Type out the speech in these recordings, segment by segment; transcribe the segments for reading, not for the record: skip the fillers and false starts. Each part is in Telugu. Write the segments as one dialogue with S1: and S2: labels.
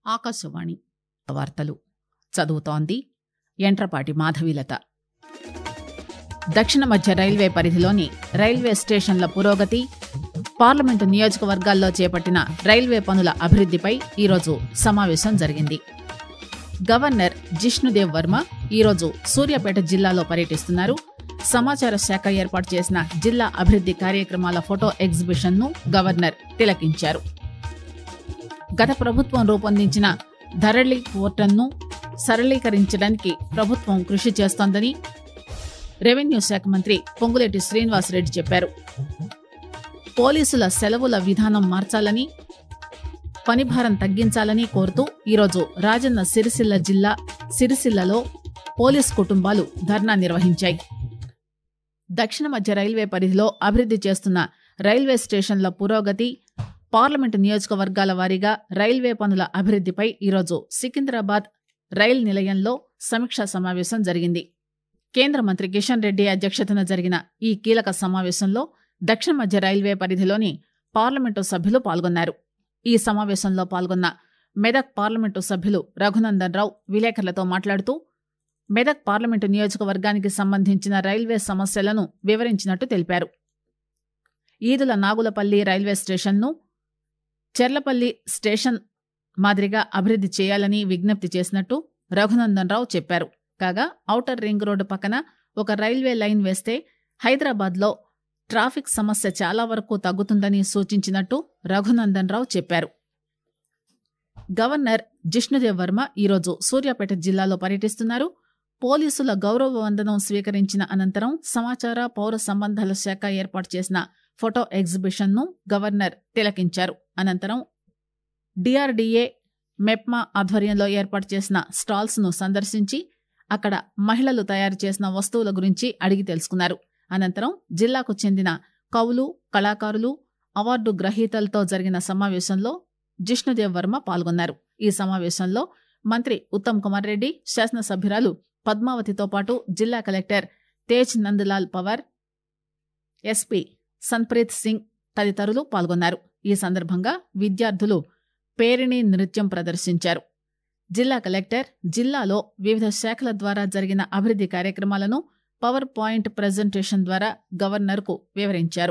S1: ఆకాశవాణి వార్తలు చదువుతోంది యంట్రపాటి మాధవీలత. దక్షిణ మధ్య రైల్వే పరిధిలోని రైల్వే స్టేషన్ల పురోగతి, పార్లమెంటు నియోజకవర్గాల్లో చేపట్టిన రైల్వే పనుల అభివృద్దిపై ఈరోజు సమావేశం జరిగింది. గవర్నర్ జిష్ణుదేవ్ వర్మ ఈరోజు సూర్యాపేట జిల్లాలో పర్యటిస్తున్నారు. సమాచార శాఖ ఏర్పాటు చేసిన జిల్లా అభివృద్ది కార్యక్రమాల ఫోటో ఎగ్జిబిషన్ ను గవర్నర్ తిలకించారు. గత ప్రభుత్వం రూపొందించిన ధరణి పోర్టల్ను సరళీకరించడానికి ప్రభుత్వం కృషి చేస్తోందని రెవెన్యూ శాఖ మంత్రి పొంగులేటి శ్రీనివాసరెడ్డి చెప్పారు. పోలీసుల సెలవుల విధానం మార్చాలని, పనిభారం తగ్గించాలని కోరుతూ ఈరోజు రాజన్న సిరిసిల్ల జిల్లా సిరిసిల్లలో పోలీసు కుటుంబాలు ధర్నా నిర్వహించాయి. దక్షిణ మధ్య రైల్వే పరిధిలో అభివృద్ది చేస్తున్న రైల్వే స్టేషన్ల పురోగతి, పార్లమెంటు నియోజకవర్గాల వారీగా రైల్వే పనుల అభివృద్దిపై ఈరోజు సికింద్రాబాద్ రైల్ నిలయంలో సమీక్షా సమావేశం జరిగింది. కేంద్ర మంత్రి కిషన్ రెడ్డి అధ్యక్షతన జరిగిన ఈ కీలక సమావేశంలో దక్షిణ మధ్య రైల్వే పరిధిలోని పార్లమెంటు సభ్యులు పాల్గొన్నారు. ఈ సమావేశంలో పాల్గొన్న మెదక్ పార్లమెంటు సభ్యులు రఘునందన్ రావు విలేకరులతో మాట్లాడుతూ మెదక్ పార్లమెంటు నియోజకవర్గానికి సంబంధించిన రైల్వే సమస్యలను వివరించినట్టు తెలిపారు. ఈదుల నాగులపల్లి రైల్వే స్టేషన్ను చెర్లపల్లి స్టేషన్ మాదిరిగా అభివృద్ది చేయాలని విజ్ఞప్తి చేసినట్టు రఘునందన్ రావు చెప్పారు. కాగా ఔటర్ రింగ్ రోడ్డు పక్కన ఒక రైల్వే లైన్ వేస్తే హైదరాబాద్లో ట్రాఫిక్ సమస్య చాలా వరకు తగ్గుతుందని సూచించినట్టు రఘునందన్ రావు చెప్పారు. గవర్నర్ జిష్ణుదేవ్ వర్మ ఈరోజు సూర్యాపేట జిల్లాలో పర్యటిస్తున్నారు. పోలీసుల గౌరవ వందనం స్వీకరించిన అనంతరం సమాచార పౌర సంబంధాల శాఖ ఏర్పాటు చేసిన ఫోటో ఎగ్జిబిషన్ ను గవర్నర్ తిలకించారు. అనంతరం డిఆర్డీఏ, మెప్మా ఆధ్వర్యంలో ఏర్పాటు చేసిన స్టాల్స్ ను సందర్శించి అక్కడ మహిళలు తయారు చేసిన వస్తువుల గురించి అడిగి తెలుసుకున్నారు. అనంతరం జిల్లాకు చెందిన కవులు, కళాకారులు, అవార్డు గ్రహీతలతో జరిగిన సమావేశంలో జిష్ణుదేవ్ వర్మ పాల్గొన్నారు. ఈ సమావేశంలో మంత్రి ఉత్తమ్ కుమార్ రెడ్డి, శాసనసభ్యురాలు పద్మావతితో పాటు జిల్లా కలెక్టర్ తేజ్ నందలాల్ పవార్, ఎస్పీ సన్ప్రీత్ సింగ్ తదితరులు పాల్గొన్నారు. ఈ సందర్భంగా విద్యార్థులు పేరిణి నృత్యం ప్రదర్శించారు. జిల్లా కలెక్టర్ జిల్లాలో వివిధ శాఖల ద్వారా జరిగిన అభివృద్ది కార్యక్రమాలను పవర్ పాయింట్ ప్రజెంటేషన్ ద్వారా గవర్నర్కు వివరించారు.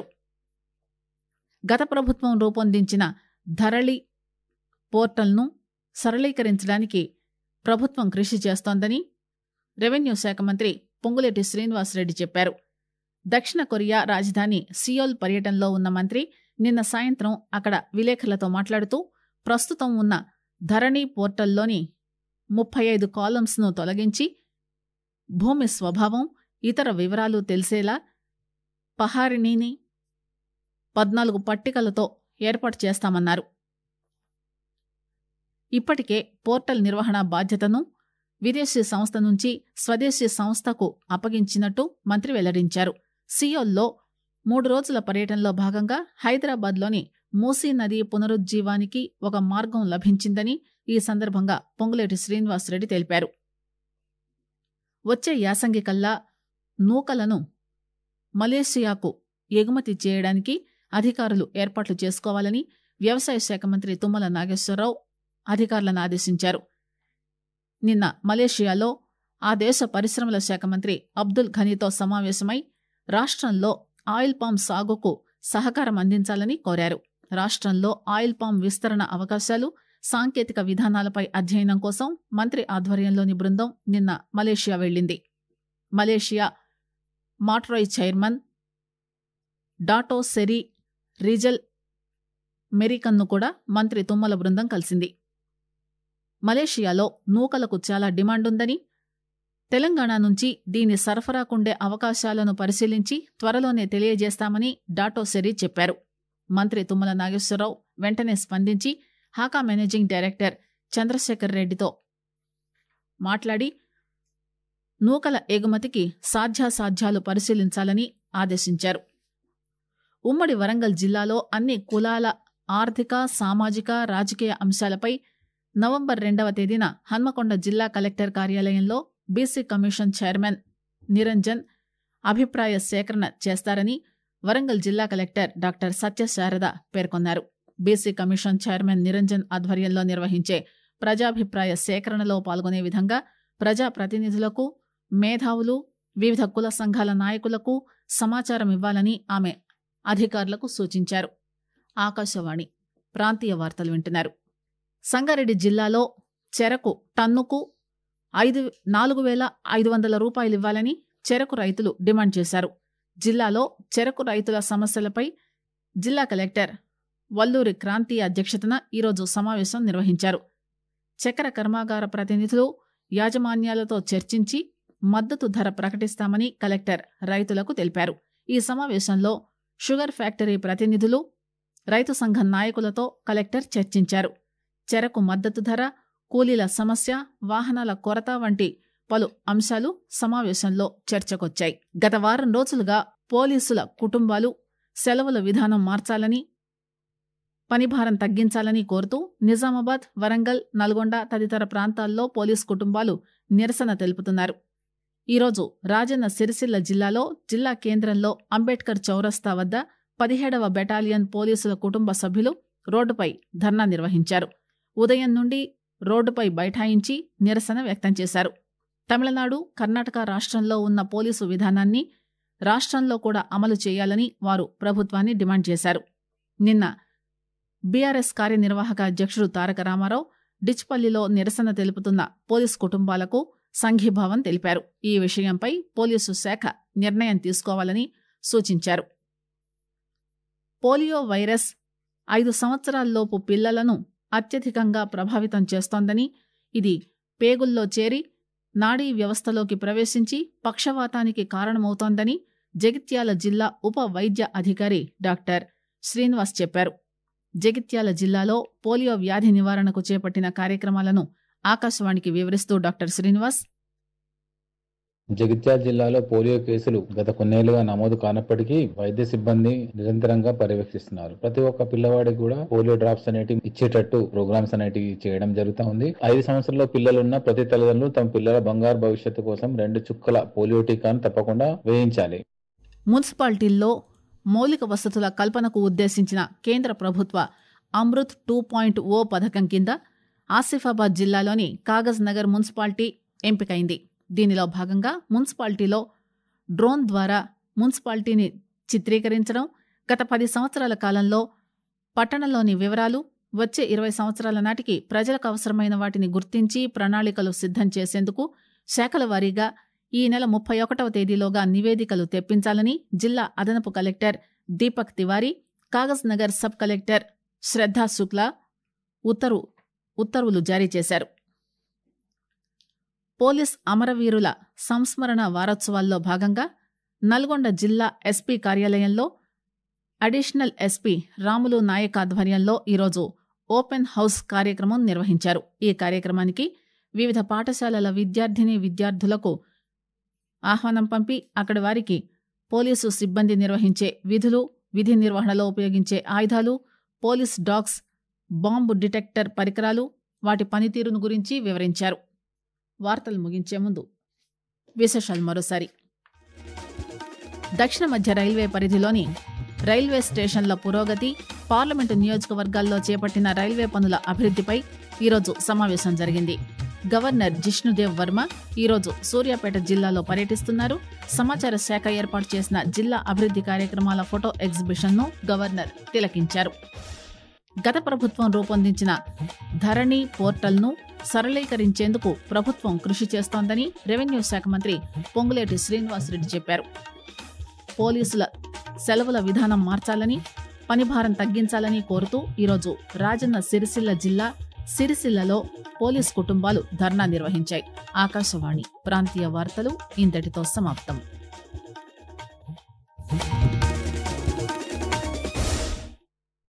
S1: గత ప్రభుత్వం రూపొందించిన ధరణి పోర్టల్ను సరళీకరించడానికి ప్రభుత్వం కృషి చేస్తోందని రెవెన్యూ శాఖ మంత్రి పొంగులేటి శ్రీనివాసరెడ్డి చెప్పారు. దక్షిణ కొరియా రాజధాని సియోల్ పర్యటనలో ఉన్న మంత్రి నిన్న సాయంత్రం అక్కడ విలేకరులతో మాట్లాడుతూ ప్రస్తుతం ఉన్న ధరణి పోర్టల్లోని 35 కాలమ్స్ ను తొలగించి భూమి స్వభావం, ఇతర వివరాలు తెలిసేలా పహారిణిని 14 పట్టికలతో ఏర్పాటు చేస్తామన్నారు. ఇప్పటికే పోర్టల్ నిర్వహణ బాధ్యతను విదేశీ సంస్థ నుంచి స్వదేశీ సంస్థకు అప్పగించినట్టు మంత్రి వెల్లడించారు. సియోల్లో 3 రోజుల పర్యటనలో భాగంగా హైదరాబాద్లోని మూసీ నది పునరుజ్జీవానికి ఒక మార్గం లభించిందని ఈ సందర్భంగా పొంగులేటి శ్రీనివాసరెడ్డి తెలిపారు. వచ్చే యాసంగి కల్లా నూకలను మలేషియాకు ఎగుమతి చేయడానికి అధికారులు ఏర్పాట్లు చేసుకోవాలని వ్యవసాయ శాఖ మంత్రి తుమ్మల నాగేశ్వరరావు అధికారులను ఆదేశించారు. నిన్న మలేషియాలో ఆ దేశ పరిశ్రమల శాఖ మంత్రి అబ్దుల్ ఘనీతో సమావేశమై రాష్ట్రంలో ఆయిల్ పామ్ సాగుకు సహకారం అందించాలని కోరారు. రాష్ట్రంలో ఆయిల్ పామ్ విస్తరణ అవకాశాలు, సాంకేతిక విధానాలపై అధ్యయనం కోసం మంత్రి ఆధ్వర్యంలోని బృందం నిన్న మలేషియా వెళ్లింది. Malaysia Matrade chairman Dato Seri Rizal మెరికన్ను కూడా మంత్రి తుమ్మల బృందం కలిసింది. మలేషియాలో నూకలకు చాలా డిమాండుందని, తెలంగాణ నుంచి దీని సరఫరాకుండే అవకాశాలను పరిశీలించి త్వరలోనే తెలియజేస్తామని డాటో సెరీ చెప్పారు. మంత్రి తుమ్మల నాగేశ్వరరావు వెంటనే స్పందించి హాకా మేనేజింగ్ డైరెక్టర్ చంద్రశేఖర్ రెడ్డితో మాట్లాడి నూకల ఎగుమతికి సాధ్యాసాధ్యాలు పరిశీలించాలని ఆదేశించారు. ఉమ్మడి వరంగల్ జిల్లాలో అన్ని కులాల ఆర్థిక, సామాజిక, రాజకీయ అంశాలపై నవంబర్ 2వ తేదీన హన్మకొండ జిల్లా కలెక్టర్ కార్యాలయంలో బీసీ కమిషన్ చైర్మన్ నిరంజన్ అభిప్రాయ సేకరణ చేస్తారని వరంగల్ జిల్లా కలెక్టర్ డాక్టర్ సత్యశారద పేర్కొన్నారు. బీసీ కమిషన్ చైర్మన్ నిరంజన్ ఆధ్వర్యంలో నిర్వహించే ప్రజాభిప్రాయ సేకరణలో పాల్గొనే విధంగా ప్రజాప్రతినిధులకు, మేధావులు, వివిధ కుల సంఘాల నాయకులకు సమాచారం ఇవ్వాలని ఆమె అధికారులకు సూచించారు. ఆకాశవాణి ప్రాంతీయ వార్తలు వింటున్నారు. సంగారెడ్డి జిల్లాలో చెరకు టన్నుకు 4,500 రూపాయలు ఇవ్వాలని చెరకు రైతులు డిమాండ్ చేశారు. జిల్లాలో చెరకు రైతుల సమస్యలపై జిల్లా కలెక్టర్ వల్లూరి క్రాంతి అధ్యక్షతన ఈరోజు సమావేశం నిర్వహించారు. చక్కెర కర్మాగార ప్రతినిధులు, యాజమాన్యాలతో చర్చించి మద్దతు ధర ప్రకటిస్తామని కలెక్టర్ రైతులకు తెలిపారు. ఈ సమావేశంలో షుగర్ ఫ్యాక్టరీ ప్రతినిధులు, రైతు సంఘం నాయకులతో కలెక్టర్ చర్చించారు. చెరకు మద్దతు ధర, కూలీల సమస్య, వాహనాల కొరత వంటి పలు అంశాలు సమావేశంలో చర్చకొచ్చాయి. గత వారం రోజులుగా పోలీసుల కుటుంబాలు సెలవుల విధానం మార్చాలని, పనిభారం తగ్గించాలని కోరుతూ నిజామాబాద్, వరంగల్, నల్గొండ తదితర ప్రాంతాల్లో పోలీసు కుటుంబాలు నిరసన తెలుపుతున్నారు. ఈరోజు రాజన్న సిరిసిల్ల జిల్లాలో జిల్లా కేంద్రంలో అంబేద్కర్ చౌరస్తా వద్ద 17వ బెటాలియన్ పోలీసుల కుటుంబ సభ్యులు రోడ్డుపై ధర్నా నిర్వహించారు. ఉదయం నుండి రోడ్డుపై బైఠాయించి నిరసన వ్యక్తం చేశారు. తమిళనాడు, కర్ణాటక రాష్ట్రంలో ఉన్న పోలీసు విధానాన్ని రాష్ట్రంలో కూడా అమలు చేయాలని వారు ప్రభుత్వాన్ని డిమాండ్ చేశారు. నిన్న బీఆర్ఎస్ కార్యనిర్వాహక అధ్యక్షుడు తారక రామారావు డిచ్పల్లిలో నిరసన తెలుపుతున్న పోలీసు కుటుంబాలకు సంఘీభావం తెలిపారు. ఈ విషయంపై పోలీసు శాఖ నిర్ణయం తీసుకోవాలని సూచించారు. పోలియో వైరస్ 5 సంవత్సరాల్లోపు పిల్లలను అత్యధికంగా ప్రభావితం చేస్తోందని, ఇది పేగుల్లో చేరి నాడీ వ్యవస్థలోకి ప్రవేశించి పక్షవాతానికి కారణమవుతోందని జగిత్యాల జిల్లా ఉప వైద్య అధికారి డాక్టర్ శ్రీనివాస్ చెప్పారు. జగిత్యాల జిల్లాలో పోలియో వ్యాధి నివారణకు చేపట్టిన కార్యక్రమాలను ఆకాశవాణికి వివరిస్తూ డాక్టర్ శ్రీనివాస్,
S2: జగిత్యాల జిల్లాలో పోలియో కేసులు గత కొన్నేళ్లుగా నమోదు కానప్పటికీ వైద్య సిబ్బంది నిరంతరంగా పర్యవేక్షిస్తున్నారు. ప్రతి ఒక్క పిల్లవాడికి కూడా పోలియో డ్రాప్స్ అనేటివి ఇచ్చేటట్టు ప్రోగ్రామ్స్ అనేటివి చేయడం జరుగుతూ ఉంది. 5 సంవత్సరాల పిల్లలున్న ప్రతి తల్లిదండ్రులు తమ పిల్లల బంగారు భవిష్యత్తు కోసం 2 చుక్కల పోలియో టీకాను తప్పకుండా వేయించాలి.
S1: మున్సిపాలిటీల్లో మౌలిక వసతుల కల్పనకు ఉద్దేశించిన కేంద్ర ప్రభుత్వ అమృత్ 2.0 పథకం కింద ఆసిఫాబాద్ జిల్లాలోని కాగజ్ నగర్ మున్సిపాలిటీ ఎంపికైంది. దీనిలో భాగంగా మున్సిపాలిటీలో డ్రోన్ ద్వారా మున్సిపాలిటీని చిత్రీకరించడం, గత 10 సంవత్సరాల కాలంలో పట్టణంలోని వివరాలు, వచ్చే 20 సంవత్సరాల నాటికి ప్రజలకు అవసరమైన వాటిని గుర్తించి ప్రణాళికలు సిద్ధం చేసేందుకు శాఖల వారీగా ఈ నెల 31వ తేదీలోగా నివేదికలు తెప్పించాలని జిల్లా అదనపు collector Deepak Tiwari, Kagaznagar sub collector Shraddha Shukla ఉత్తర్వులు జారీ చేశారు. పోలీస్ అమరవీరుల సంస్మరణ వారోత్సవాల్లో భాగంగా నల్గొండ జిల్లా ఎస్పీ కార్యాలయంలో అడిషనల్ ఎస్పీ రాములు నాయక్ ఆధ్వర్యంలో ఈరోజు ఓపెన్ హౌస్ కార్యక్రమం నిర్వహించారు. ఈ కార్యక్రమానికి వివిధ పాఠశాలల విద్యార్థులకు ఆహ్వానం పంపి అక్కడి వారికి పోలీసు సిబ్బంది నిర్వహించే విధి నిర్వహణలో ఉపయోగించే ఆయుధాలు, పోలీస్ డాగ్స్, బాంబు డిటెక్టర్ పరికరాలు, వాటి పనితీరును గురించి వివరించారు. వార్తలు ముగించే ముందు విశేషాలు మరోసారి. దక్షిణ మధ్య రైల్వే పరిధిలోని రైల్వే స్టేషన్ల పురోగతి, పార్లమెంటు నియోజకవర్గాల్లో చేపట్టిన రైల్వే పనుల అభివృద్దిపై ఈరోజు సమావేశం జరిగింది. గవర్నర్ జిష్ణుదేవ్ వర్మ ఈరోజు సూర్యాపేట జిల్లాలో పర్యటిస్తున్నారు. సమాచార శాఖ ఏర్పాటు చేసిన జిల్లా అభివృద్ది కార్యక్రమాల ఫోటో ఎగ్జిబిషన్ను గవర్నర్ తిలకించారు. గత ప్రభుత్వం రూపొందించిన ధరణి పోర్టల్ను సరళీకరించేందుకు ప్రభుత్వం కృషి చేస్తోందని రెవెన్యూ శాఖ మంత్రి పొంగులేటి శ్రీనివాసరెడ్డి చెప్పారు. పోలీసుల సెలవుల విధానం మార్చాలని, పనిభారం తగ్గించాలని కోరుతూ ఈరోజు రాజన్న సిరిసిల్ల జిల్లా సిరిసిల్లలో పోలీసు కుటుంబాలు ధర్నా నిర్వహించాయి. ఆకాశవాణి ప్రాంతీయ వార్తలు ఇంతటితో సమాప్తం.